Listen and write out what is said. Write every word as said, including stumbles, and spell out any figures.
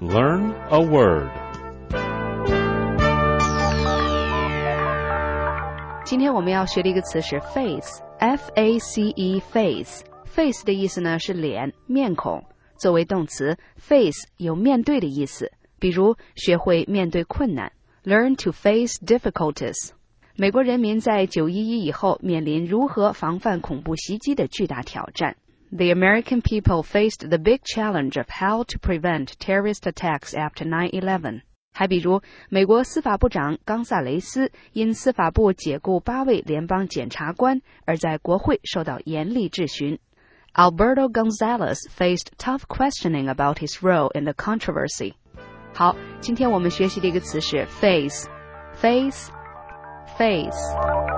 Learn a word. 今天我们要学的一个词是 face, F A C E, face. Face 的意思呢是脸、面孔。作为动词 face 有面对的意思，比如学会面对困难 learn to face difficulties。 美国人民在九一一以后面临如何防范恐怖袭击的巨大挑战。 The American people faced the big challenge of how to prevent terrorist attacks after nine eleven。 还比如美国司法部长冈萨雷斯因司法部解雇八位联邦检察官而在国会受到严厉质询。Alberto Gonzalez faced tough questioning about his role in the controversy. 好，今天我们学习的一个词是 face, face, face.